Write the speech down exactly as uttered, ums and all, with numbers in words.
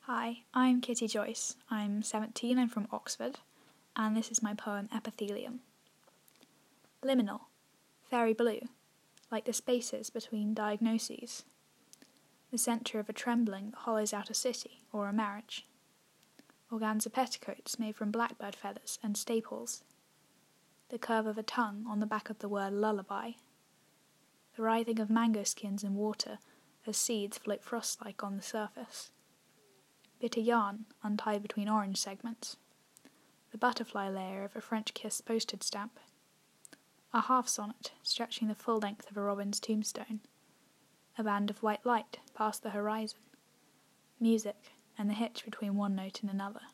Hi, I'm Kitty Joyce. I'm seventeen, I'm from Oxford, and this is my poem Epithelium. Liminal, fairy blue, like the spaces between diagnoses. The centre of a trembling that hollows out a city or a marriage. Organza petticoats made from blackbird feathers and staples. The curve of a tongue on the back of the word lullaby. The writhing of mango skins in water as seeds float frost-like on the surface. Bitter yarn untied between orange segments. The butterfly layer of a French kiss postage stamp. A half-sonnet stretching the full length of a robin's tombstone. A band of white light past the horizon. Music and the hitch between one note and another.